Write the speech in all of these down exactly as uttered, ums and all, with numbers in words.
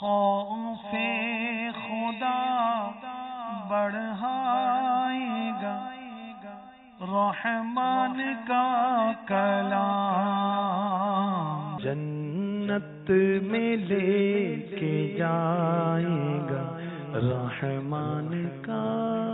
خوف خدا بڑھائے گا رحمان کا کلام، جنت میں لے کے جائے گا رحمان کا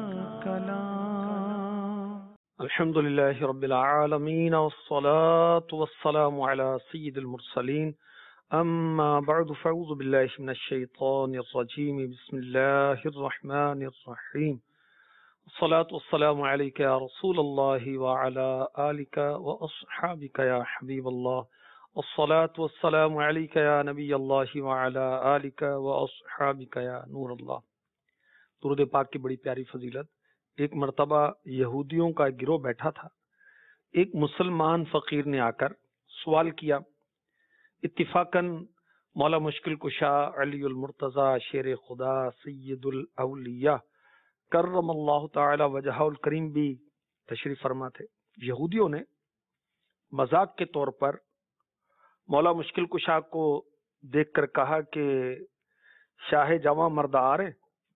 کلام۔ الحمد للہ رب العالمین والصلاة والسلام علی سید المرسلین، اما بعد فاعوذ باللہ من الشیطان الرجیم، بسم اللہ الرحمن الرحیم، الصلاة والسلام علیک یا رسول اللہ وعلی آلک واصحابک یا حبیب اللہ، الصلاة والسلام علیک یا نبی اللہ وعلی آلک واصحابک یا نور اللہ۔ درود پاک کی بڑی پیاری فضیلت۔ ایک مرتبہ یہودیوں کا گروہ بیٹھا تھا، ایک مسلمان فقیر نے آ کر سوال کیا۔ اتفاقاً مولا مشکل کشا علی المرتضی شیر خدا سید الاولیاء کرم اللہ تعالی وجہہ الکریم بھی تشریف فرما تھے۔ یہودیوں نے مذاق کے طور پر مولا مشکل کشا کو دیکھ کر کہا کہ شاہ جواں مرد آ رہے۔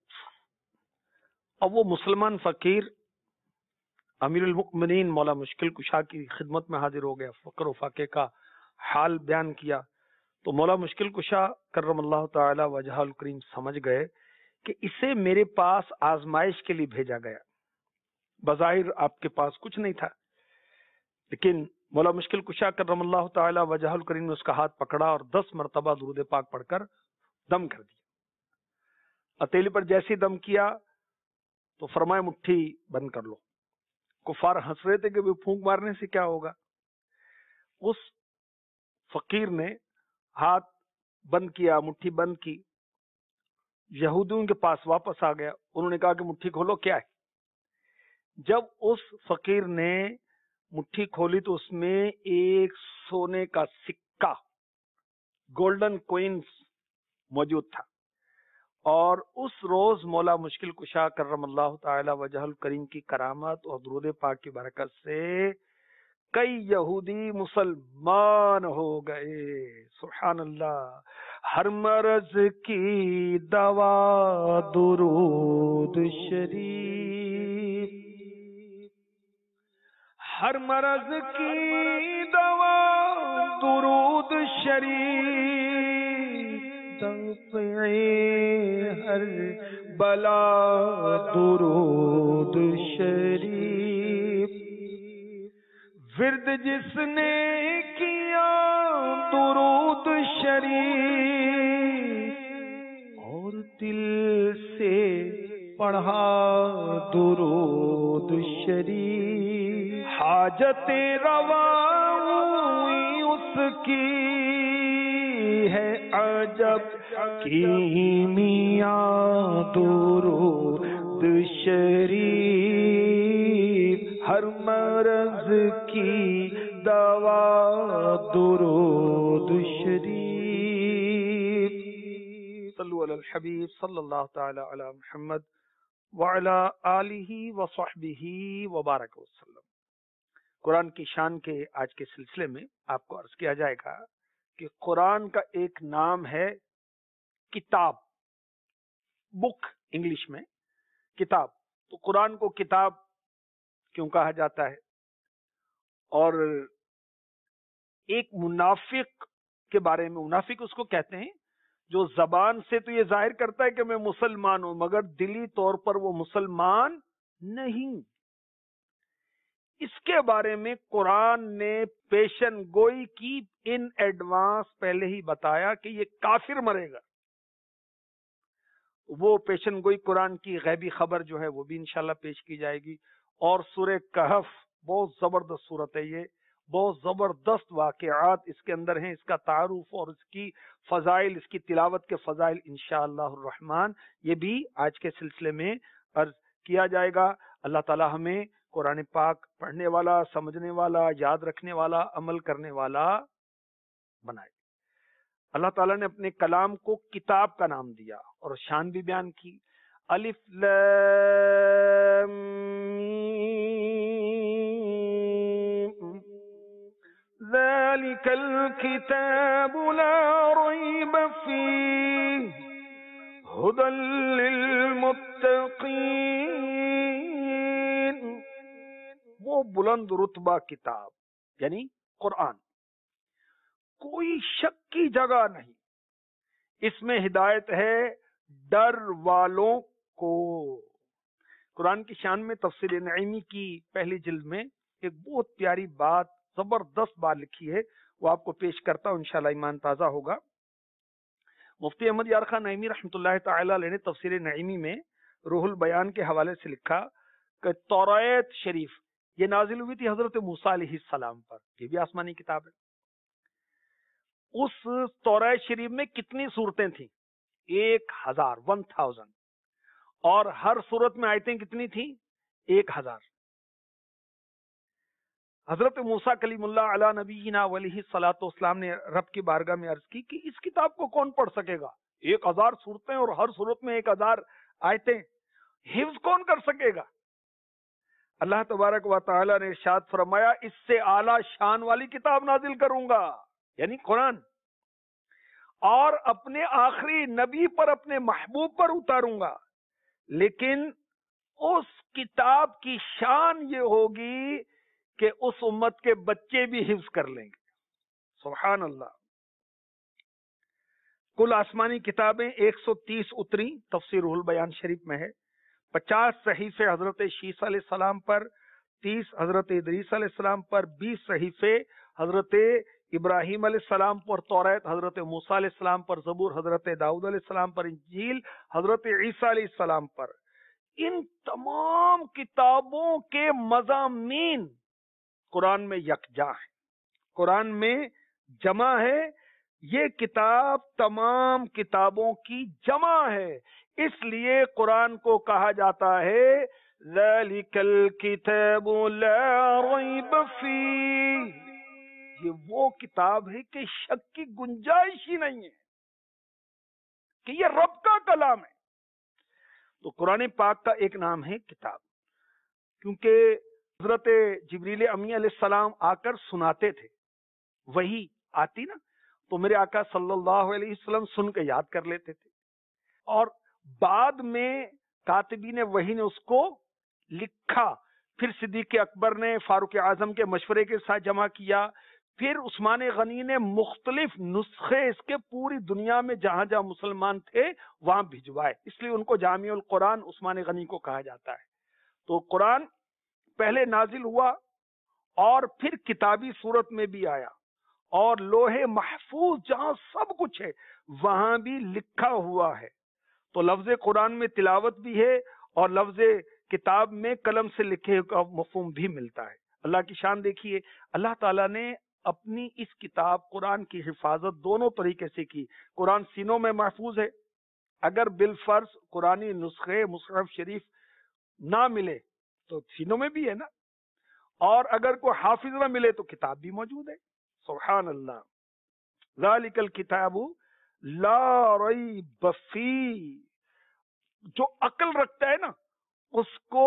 اب وہ مسلمان فقیر امیر المؤمنین مولا مشکل کشا کی خدمت میں حاضر ہو گیا، فقر و فاقے کا حال بیان کیا تو مولا مشکل کشا کرم اللہ تعالی وجہ الکریم سمجھ گئے کہ اسے میرے پاس آزمائش کے لیے بھیجا گیا۔ بظاہر آپ کے پاس کچھ نہیں تھا، لیکن مولا مشکل کشا کرم اللہ تعالی وجہ الکریم نے اس کا ہاتھ پکڑا اور دس مرتبہ درود پاک پڑھ کر دم کر دیا۔ ہتھیلی پر جیسی دم کیا تو فرمائے مٹھی بند کر لو۔ کفار ہنس رہے تھے کہ وہ پھونک مارنے سے کیا ہوگا۔ اس فقیر نے ہاتھ بند کیا، مٹھی بند کی، یہودیوں کے پاس واپس آ گیا۔ انہوں نے کہا کہ مٹھی کھولو، کیا ہے؟ جب اس فقیر نے مٹھی کھولی تو اس میں ایک سونے کا سکہ، گولڈن کوئنز موجود تھا، اور اس روز مولا مشکل کشا کرم اللہ تعالی وجہ الکریم کی کرامت اور درود پاک کی برکت سے کئی یہودی مسلمان ہو گئے۔ سبحان اللہ۔ ہر مرض کی دوا درود شریف، ہر مرض کی دوا درود شریف، دفع ہر بلا درود شریف، ورد جس نے کیا درود شریف، اور دل سے پڑھا درود شریف، حاجت روا ہوئی اس کی ہے عجب کیمیا درود شریف، ہر مرض کی دوا درود شریف۔ صلو علی الحبیب صلی اللہ تعالی علی محمد وعلی آلہ وصحبہ وبارک وسلم۔ قرآن کی شان کے آج کے سلسلے میں آپ کو عرض کیا جائے گا کہ قرآن کا ایک نام ہے کتاب، بک انگلش میں کتاب۔ تو قرآن کو کتاب کیوں کہا جاتا ہے؟ اور ایک منافق کے بارے میں، منافق اس کو کہتے ہیں جو زبان سے تو یہ ظاہر کرتا ہے کہ میں مسلمان ہوں مگر دلی طور پر وہ مسلمان نہیں۔ اس کے بارے میں قرآن نے پیشن گوئی کی، ان ایڈوانس پہلے ہی بتایا کہ یہ کافر مرے گا۔ وہ پیشن گوئی قرآن کی غیبی خبر جو ہے وہ بھی انشاءاللہ پیش کی جائے گی۔ اور سورہ کہف بہت زبردست صورت ہے، یہ بہت زبردست واقعات اس کے اندر ہیں، اس کا تعارف اور اس کی فضائل، اس کی تلاوت کے فضائل انشاءاللہ الرحمن یہ بھی آج کے سلسلے میں عرض کیا جائے گا۔ اللہ تعالی ہمیں قرآن پاک پڑھنے والا، سمجھنے والا، یاد رکھنے والا، عمل کرنے والا بنائے۔ اللہ تعالیٰ نے اپنے کلام کو کتاب کا نام دیا اور شان بھی بیان کی۔ الف لام میم ذالک الکتاب لا ریب فیہ ہدی للمتقین، وہ بلند رتبہ کتاب یعنی قرآن، کوئی شک کی جگہ نہیں، اس میں ہدایت ہے ڈر والوں کو۔ قرآن کی شان میں تفسیر نعیمی کی پہلی جلد میں ایک بہت پیاری بات، زبردست بات لکھی ہے، وہ آپ کو پیش کرتا ہوں، انشاءاللہ ایمان تازہ ہوگا۔ مفتی احمد یار خان نعیمی رحمۃ اللہ تعالی علیہ نے تفسیر نعیمی میں روح البیان کے حوالے سے لکھا کہ توریت شریف یہ نازل ہوئی تھی حضرت موسیٰ علیہ السلام پر، یہ بھی آسمانی کتاب ہے۔ اس توریت شریف میں کتنی صورتیں تھیں؟ ایک ہزار ون تھاؤزینڈ، اور ہر صورت میں آیتیں کتنی تھیں؟ ایک ہزار۔ حضرت موسیٰ کلیم اللہ علی نبینا علیہ الصلوۃ والسلام نے رب کی بارگاہ میں عرض کی کہ اس کتاب کو کون پڑھ سکے گا؟ ایک ہزار صورتیں اور ہر صورت میں ایک ہزار آیتیں، حفظ کون کر سکے گا؟ اللہ تبارک و تعالی نے ارشاد فرمایا اس سے اعلیٰ شان والی کتاب نازل کروں گا، یعنی قرآن، اور اپنے آخری نبی پر، اپنے محبوب پر اتاروں گا، لیکن اس کتاب کی شان یہ ہوگی کہ اس امت کے بچے بھی حفظ کر لیں گے۔ سبحان اللہ۔ کل آسمانی کتابیں ایک سو تیس اتری، تفسیر روح البیان شریف میں ہے، پچاس صحیفے حضرت شیس علیہ السلام پر، تیس حضرت ادریس علیہ السلام پر، بیس صحیفے حضرت ابراہیم علیہ السلام پر، توریت حضرت موسیٰ علیہ السلام پر، زبور حضرت داؤد علیہ السلام پر، انجیل حضرت عیسیٰ علیہ السلام پر۔ ان تمام کتابوں کے مضامین قرآن میں یکجا ہے، قرآن میں جمع ہے، یہ کتاب تمام کتابوں کی جمع ہے، اس لیے قرآن کو کہا جاتا ہے ذَلِكَ الْكِتَابُ لَا رَيْبَ فِيهِ، یہ وہ کتاب ہے کہ شک کی گنجائش ہی نہیں ہے کہ یہ رب کا کلام ہے۔ تو قرآن پاک کا ایک نام ہے کتاب، کیونکہ حضرت جبریل امی علیہ السلام آ کر سناتے تھے، وہی آتی نا تو میرے آقا صلی اللہ علیہ وسلم سن کے یاد کر لیتے تھے، اور بعد میں کاتبین وحی نے اس کو لکھا، پھر صدیق اکبر نے فاروق اعظم کے مشورے کے ساتھ جمع کیا، پھر عثمان غنی نے مختلف نسخے اس کے پوری دنیا میں جہاں جہاں مسلمان تھے وہاں بھجوائے، اس لیے ان کو جامع القرآن عثمان غنی کو کہا جاتا ہے۔ تو قرآن پہلے نازل ہوا اور پھر کتابی صورت میں بھی آیا، اور لوح محفوظ جہاں سب کچھ ہے وہاں بھی لکھا ہوا ہے۔ تو لفظ قرآن میں تلاوت بھی ہے اور لفظ کتاب میں قلم سے لکھے کا مفہوم بھی ملتا ہے۔ اللہ کی شان دیکھیے، اللہ تعالیٰ نے اپنی اس کتاب قرآن کی حفاظت دونوں طریقے سے کی۔ قرآن سینوں میں محفوظ ہے، اگر بالفرض قرآنی نسخے مصحف شریف نہ ملے تو سینوں میں بھی ہے نا، اور اگر کوئی حافظ نہ ملے تو کتاب بھی موجود ہے۔ سبحان اللہ۔ ذالک الکتاب لا ریب فیہ، جو عقل رکھتا ہے نا، اس کو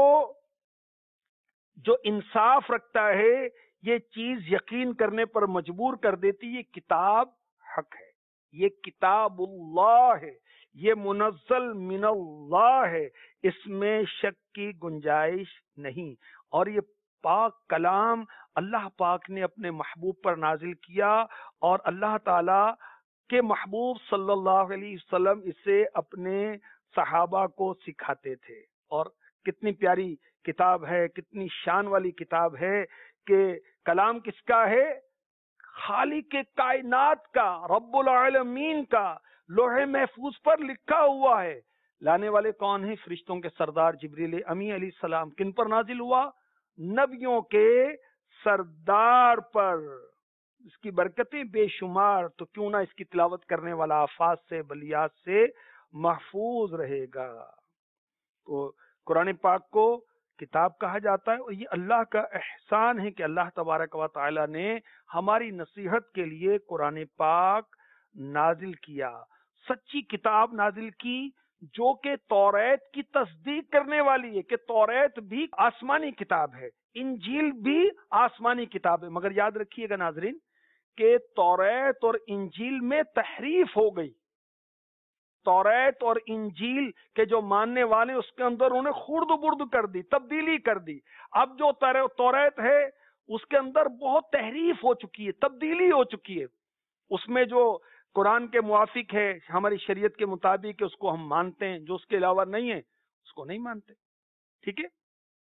جو انصاف رکھتا ہے یہ چیز یقین کرنے پر مجبور کر دیتی، یہ کتاب حق ہے، یہ کتاب اللہ ہے، یہ منزل من اللہ ہے، اس میں شک کی گنجائش نہیں، اور یہ پاک کلام اللہ پاک نے اپنے محبوب پر نازل کیا، اور اللہ تعالی کے محبوب صلی اللہ علیہ وسلم اسے اپنے صحابہ کو سکھاتے تھے۔ اور کتنی پیاری کتاب ہے، کتنی شان والی کتاب ہے کہ کلام کس کا ہے؟ خالق کائنات کا، رب العالمین کا، لوح محفوظ پر لکھا ہوا ہے۔ لانے والے کون ہیں؟ فرشتوں کے سردار جبریل امی علیہ السلام۔ کن پر نازل ہوا؟ نبیوں کے سردار پر۔ اس کی برکتیں بے شمار، تو کیوں نہ اس کی تلاوت کرنے والا آفات سے، بلیات سے محفوظ رہے گا۔ تو قرآن پاک کو کتاب کہا جاتا ہے، اور یہ اللہ کا احسان ہے کہ اللہ تبارک و تعالی نے ہماری نصیحت کے لیے قرآن پاک نازل کیا، سچی کتاب نازل کی جو کہ توریت کی تصدیق کرنے والی ہے، کہ توریت بھی آسمانی کتاب ہے، انجیل بھی آسمانی کتاب ہے۔ مگر یاد رکھیے گا ناظرین کہ توریت اور انجیل میں تحریف ہو گئی، توریت اور انجیل کے جو ماننے والے اس کے اندر انہوں نے خرد و برد کر دی، تبدیلی کر دی. اب جو توریت ہے اس کے اندر بہت تحریف ہو چکی ہے، تبدیلی ہو چکی ہے. اس میں جو قرآن کے موافق ہے، ہماری شریعت کے مطابق اس کو ہم مانتے ہیں، جو اس کے علاوہ نہیں ہے اس کو نہیں مانتے. ٹھیک ہے.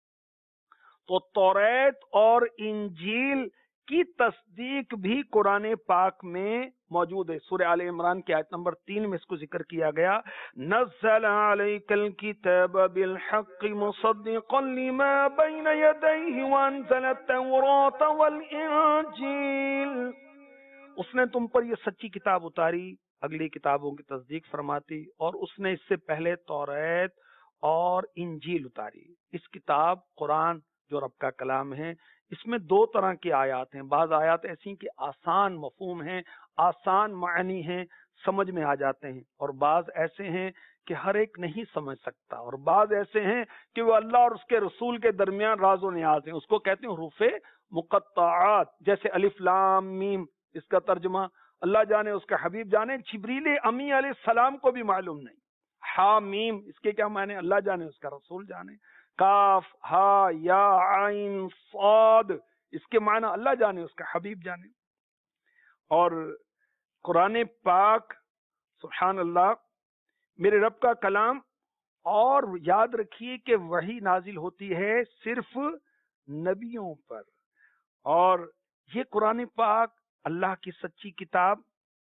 تو توریت اور انجیل کی تصدیق بھی قرآن پاک میں موجود ہے. سورہ آل عمران کی آیت نمبر تین میں اس کو ذکر کیا گیا، نزل علیک الکتاب بالحق مصدقا لما بین یدیہ وانزل التوراۃ والانجیل. اس نے تم پر یہ سچی کتاب اتاری، اگلی کتابوں کی تصدیق فرماتی، اور اس نے اس سے پہلے توریت اور انجیل اتاری. اس کتاب قرآن جو رب کا کلام ہے، اس میں دو طرح کی آیات ہیں. بعض آیات ایسی کہ آسان مفہوم ہیں، آسان معنی ہیں، سمجھ میں آ جاتے ہیں، اور بعض ایسے ہیں کہ ہر ایک نہیں سمجھ سکتا، اور بعض ایسے ہیں کہ وہ اللہ اور اس کے رسول کے درمیان راز و نیاز ہیں. اس کو کہتے ہیں حروف مقطعات، جیسے الف لام میم. اس کا ترجمہ اللہ جانے، اس کا حبیب جانے، جبریل امی علیہ السلام کو بھی معلوم نہیں. ہا میم اس کے کیا معنی اللہ جانے، اس کا رسول جانے. کاف ہا یا عین صاد اس کے معنی اللہ جانے، اس کا حبیب جانے. اور قرآن پاک سبحان اللہ میرے رب کا کلام. اور یاد رکھیے کہ وحی نازل ہوتی ہے صرف نبیوں پر، اور یہ قرآن پاک اللہ کی سچی کتاب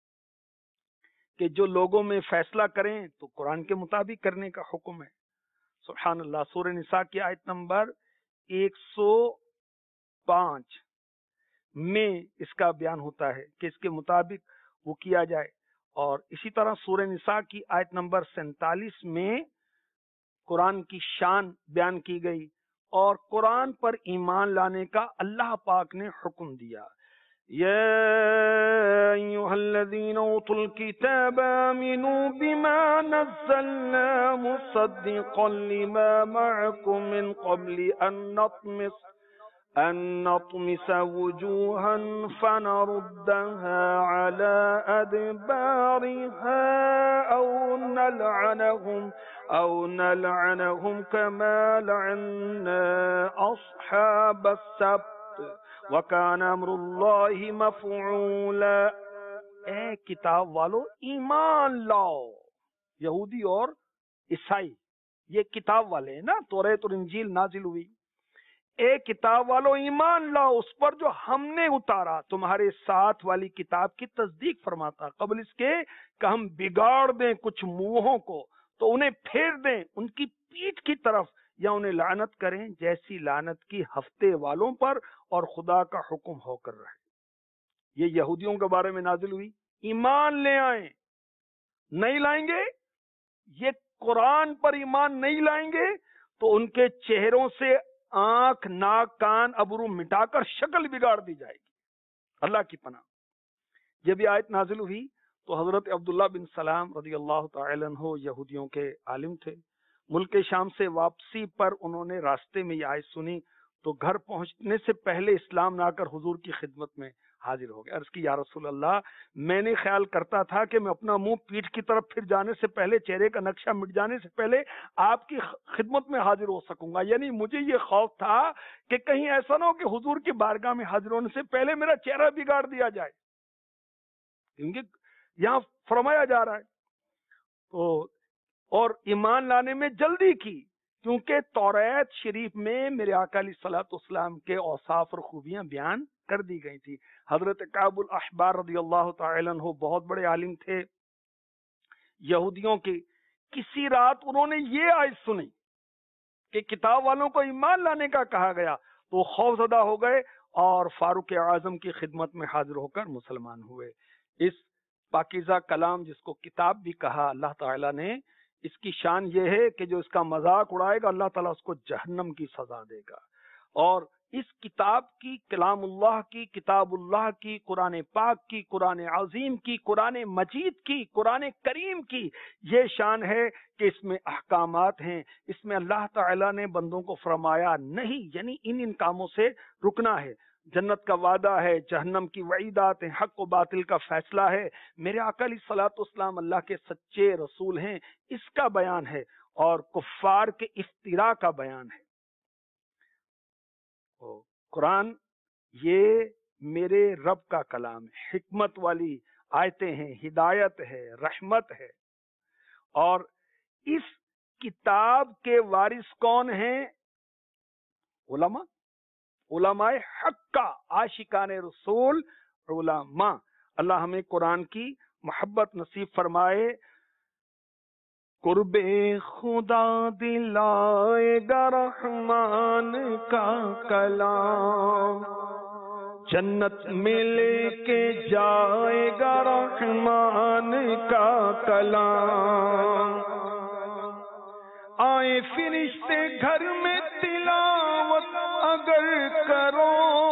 کہ جو لوگوں میں فیصلہ کریں تو قرآن کے مطابق کرنے کا حکم ہے. سبحان اللہ. سورہ نساء کی آیت نمبر ایک سو پانچ میں اس کا بیان ہوتا ہے کہ اس کے مطابق وہ کیا جائے. اور اسی طرح سورہ نساء کی آیت نمبر سینتالیس میں قرآن کی شان بیان کی گئی، اور قرآن پر ایمان لانے کا اللہ پاک نے حکم دیا. يا أيها الذين أوتوا الكتاب آمنوا بما نزلنا مصدقا لما معكم من قبل أن نطمس أن نطمس وجوها فنردها على أدبارها أو نلعنهم أو نلعنهم كما لعنا أصحاب السبت وَكَانَ أَمْرُ اللَّهِ مَفْعُولًا. اے کتاب والو ایمان لاؤ. یہودی اور عیسائی یہ کتاب والے ہیں نا، توریت اور انجیل نازل ہوئی. اے کتاب والو ایمان لاؤ اس پر جو ہم نے اتارا، تمہارے ساتھ والی کتاب کی تصدیق فرماتا قبل اس کے کہ ہم بگاڑ دیں کچھ منہوں کو تو انہیں پھیر دیں ان کی پیٹھ کی طرف، یا انہیں لعنت کریں جیسی لعنت کی ہفتے والوں پر، اور خدا کا حکم ہو کر رہے. یہ یہودیوں کے بارے میں نازل ہوئی. ایمان لے آئیں، نہیں لائیں گے، یہ قرآن پر ایمان نہیں لائیں گے تو ان کے چہروں سے آنکھ ناک کان ابرو مٹا کر شکل بگاڑ دی جائے گی. اللہ کی پناہ. جب یہ آیت نازل ہوئی تو حضرت عبداللہ بن سلام رضی اللہ تعالی عنہ یہودیوں کے عالم تھے. ملک شام سے واپسی پر انہوں نے راستے میں یہ آیت سنی تو گھر پہنچنے سے پہلے اسلام لا کر حضور کی خدمت میں حاضر ہو گئے. عرض کی یا رسول اللہ، میں نے خیال کرتا تھا کہ میں اپنا منہ پیٹھ کی طرف پھر جانے سے پہلے، چہرے کا نقشہ مٹ جانے سے پہلے آپ کی خدمت میں حاضر ہو سکوں گا. یعنی مجھے یہ خوف تھا کہ کہیں ایسا نہ ہو کہ حضور کی بارگاہ میں حاضر ہونے سے پہلے میرا چہرہ بگاڑ دیا جائے، کیونکہ یہاں فرمایا جا رہا ہے. تو اور ایمان لانے میں جلدی کی، کیونکہ توریت شریف میں میرے آقا علیہ الصلوۃ والسلام کے اوصاف اور خوبیاں بیان کر دی گئی تھی. حضرت کعب الاحبار رضی اللہ تعالی عنہ بہت بڑے عالم تھے یہودیوں کے. کسی رات انہوں نے یہ آیت سنی کہ کتاب والوں کو ایمان لانے کا کہا گیا تو خوف زدہ ہو گئے اور فاروق اعظم کی خدمت میں حاضر ہو کر مسلمان ہوئے. اس پاکیزہ کلام جس کو کتاب بھی کہا اللہ تعالیٰ نے، اس کی شان یہ ہے کہ جو اس کا مذاق اڑائے گا اللہ تعالیٰ اس کو جہنم کی سزا دے گا. اور اس کتاب کی، کلام اللہ کی، کتاب اللہ کی، قرآن پاک کی، قرآن عظیم کی، قرآن مجید کی، قرآن کریم کی یہ شان ہے کہ اس میں احکامات ہیں. اس میں اللہ تعالیٰ نے بندوں کو فرمایا نہیں، یعنی ان ان کاموں سے رکنا ہے. جنت کا وعدہ ہے، جہنم کی وعیدات ہیں، حق و باطل کا فیصلہ ہے، میرے آقا علیہ الصلوۃ والسلام اللہ کے سچے رسول ہیں، اس کا بیان ہے، اور کفار کے افتراء کا بیان ہے۔ قرآن یہ میرے رب کا کلام ہے، حکمت والی آیتیں ہیں، ہدایت ہے، رحمت ہے، اور اس کتاب کے وارث کون ہیں؟ علماء، علماء حق کا، عاشقان رسول علماء۔ اللہ ہمیں قرآن کی محبت نصیب فرمائے۔ قرب خدا دلائے گا رحمان کا کلام، جنت میں لے کے جائے گا رحمان کا کلام، آئے فرشتے گھر میں تلاوت اگر کرو،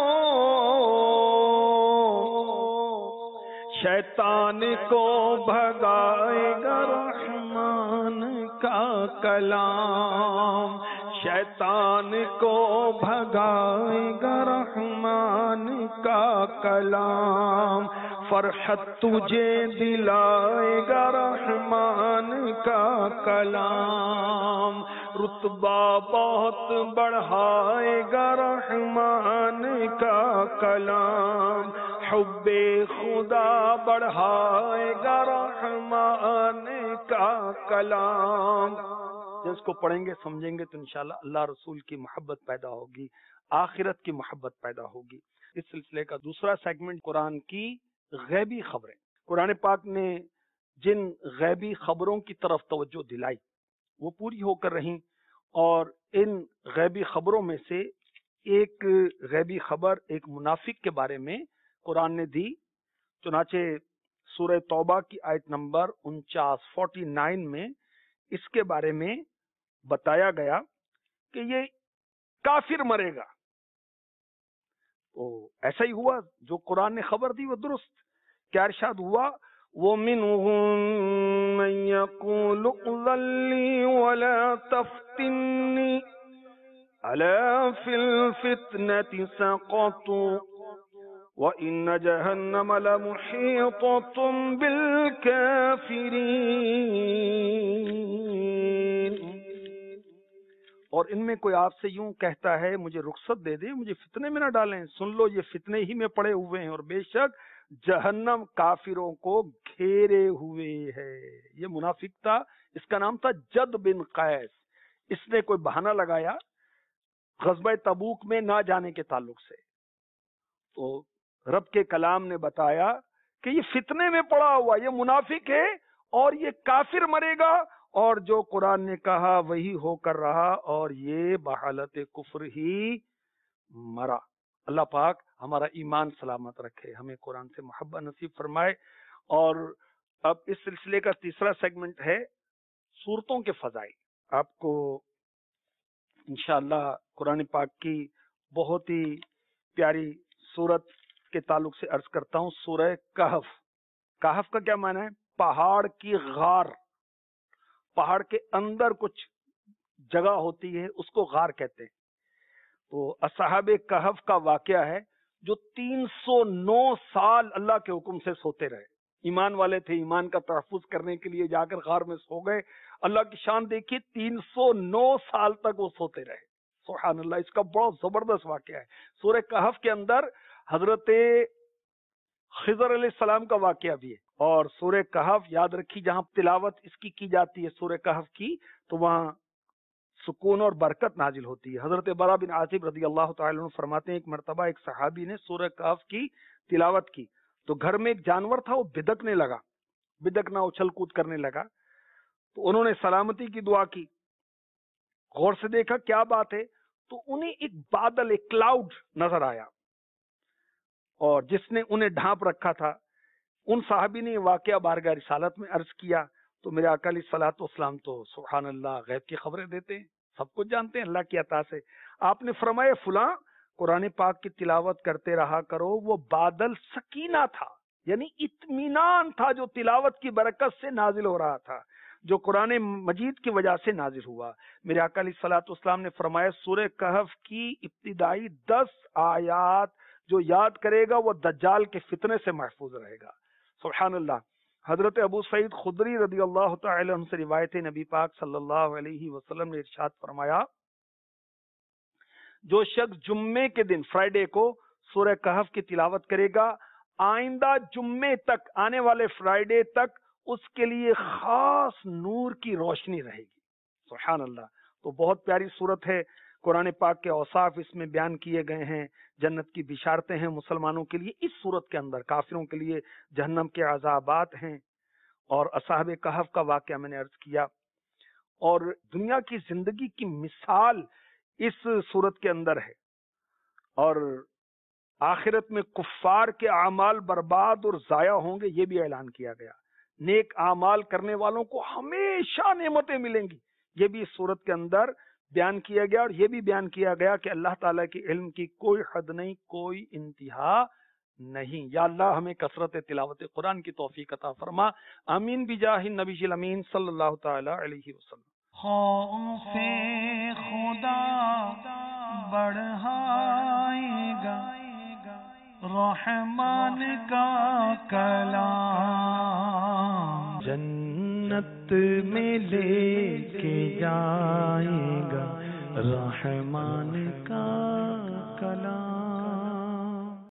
شیطان کو بھگائے گا رحمان کا کلام، شیطان کو بھگائے گا رحمان کا کلام، فرحت تجھے دلائے گا رحمان کا کلام، رتبہ بہت بڑھائے گا رحمان کا کلام، حب خدا بڑھائے گا رحمان کا کلام۔ جس کو پڑھیں گے سمجھیں گے تو انشاءاللہ اللہ رسول کی محبت پیدا ہوگی، آخرت کی محبت پیدا ہوگی۔ اس سلسلے کا دوسرا سیگمنٹ قرآن کی غیبی خبریں۔ قرآن پاک نے جن غیبی خبروں کی طرف توجہ دلائی وہ پوری ہو کر رہیں، اور ان غیبی خبروں میں سے ایک غیبی خبر ایک منافق کے بارے میں قرآن نے دی۔ چنانچہ سورہ توبہ کی آیت نمبر انچاس فورٹی نائن میں اس کے بارے میں بتایا گیا کہ یہ کافر مرے گا۔ تو ایسا ہی ہوا، جو قرآن نے خبر دی وہ درست۔ کیا ارشاد ہوا؟ وَمِنْهُمْ مَنْ يَقُولُ ائْذَن لِّي وَلَا تَفْتِنِّي أَلَا فِي الْفِتْنَةِ سَقَطُوا وَإِنَّ جَهَنَّمَ لَمُحِيطَةٌ بِالْكَافِرِينَ۔ اور ان میں کوئی آپ سے یوں کہتا ہے مجھے رخصت دے دیں، مجھے فتنے میں نہ ڈالیں، سن لو یہ فتنے ہی میں پڑے ہوئے ہیں، اور بے شک جہنم کافروں کو گھیرے ہوئے ہے۔ یہ منافق تھا، اس کا نام تھا جد بن قیس۔ اس نے کوئی بہانہ لگایا غزوہ تبوک میں نہ جانے کے تعلق سے، تو رب کے کلام نے بتایا کہ یہ فتنے میں پڑا ہوا، یہ منافق ہے اور یہ کافر مرے گا، اور جو قرآن نے کہا وہی ہو کر رہا، اور یہ بحالت کفر ہی مرا۔ اللہ پاک ہمارا ایمان سلامت رکھے، ہمیں قرآن سے محبت نصیب فرمائے۔ اور اب اس سلسلے کا تیسرا سیگمنٹ ہے سورتوں کے فضائل۔ آپ کو انشاءاللہ قرآن پاک کی بہت ہی پیاری سورت کے تعلق سے عرض کرتا ہوں، سورہ کہف۔ کہف کا کیا معنی ہے؟ پہاڑ کی غار۔ پہاڑ کے اندر کچھ جگہ ہوتی ہے، اس کو غار کہتے ہیں۔ تو اصحاب کہف کا واقعہ ہے، جو تین سو نو سال اللہ کے حکم سے سوتے رہے۔ ایمان والے تھے، ایمان کا تحفظ کرنے کے لیے جا کر غار میں سو گئے۔ اللہ کی شان دیکھیے، تین سو نو سال تک وہ سوتے رہے۔ سبحان اللہ، اس کا بہت زبردست واقعہ ہے۔ سورہ کہف کے اندر حضرت خضر علیہ السلام کا واقعہ بھی ہے، اور سورہ کہف یاد رکھی جہاں تلاوت اس کی کی جاتی ہے سورہ کہف کی، تو وہاں سکون اور برکت نازل ہوتی ہے۔ حضرت برا بن عازب رضی اللہ تعالی عنہ فرماتے ہیں ایک مرتبہ ایک صحابی نے سورہ کہف کی تلاوت کی، تو گھر میں ایک جانور تھا، وہ بدکنے لگا، بدکنا اچھل کود کرنے لگا، تو انہوں نے سلامتی کی دعا کی، غور سے دیکھا کیا بات ہے، تو انہیں ایک بادل، ایک کلاؤڈ نظر آیا، اور جس نے انہیں ڈھانپ رکھا تھا۔ ان صحابی نے یہ واقعہ بارگاہ رسالت میں عرض کیا، تو میرے آقا علیہ الصلوۃ والسلام تو سبحان اللہ غیب کی خبریں دیتے ہیں، سب کچھ جانتے ہیں اللہ کی عطا سے۔ آپ نے فرمایا فلاں قرآن پاک کی تلاوت کرتے رہا کرو، وہ بادل سکینہ تھا، یعنی اطمینان تھا، جو تلاوت کی برکت سے نازل ہو رہا تھا، جو قرآن مجید کی وجہ سے نازل ہوا۔ میرے آقا علیہ الصلوۃ والسلام نے فرمایا سورہ کہف کی ابتدائی دس آیات جو یاد کرے گا وہ دجال کے فتنے سے محفوظ رہے گا. سبحان اللہ. حضرت ابو سعید خدری رضی اللہ تعالی عنہ سے روایت ہے، نبی پاک صلی اللہ علیہ وسلم نے ارشاد فرمایا، جو شخص جمعے کے دن فرائیڈے کو سورہ کہف کی تلاوت کرے گا، آئندہ جمعے تک، آنے والے فرائیڈے تک اس کے لیے خاص نور کی روشنی رہے گی. سبحان اللہ. تو بہت پیاری صورت ہے. قرآن پاک کے اوصاف اس میں بیان کیے گئے ہیں، جنت کی بشارتیں ہیں مسلمانوں کے لیے اس صورت کے اندر، کافروں کے لیے جہنم کے عذابات ہیں. اور اصحاب کہف کا واقعہ میں نے عرض کیا، اور دنیا کی زندگی کی مثال اس صورت کے اندر ہے. اور آخرت میں کفار کے اعمال برباد اور ضائع ہوں گے، یہ بھی اعلان کیا گیا. نیک اعمال کرنے والوں کو ہمیشہ نعمتیں ملیں گی، یہ بھی اس صورت کے اندر بیان کیا گیا. اور یہ بھی بیان کیا گیا کہ اللہ تعالیٰ کے علم کی کوئی حد نہیں، کوئی انتہا نہیں. یا اللہ ہمیں کثرت تلاوت قرآن کی توفیق عطا فرما. آمین بجاہ النبی الامین صلی اللہ تعالی علیہ وسلم. خوف خدا بڑھائے گا رحمان کا کلام، جنت میں لے کے جائے گا رحمان کا کلام.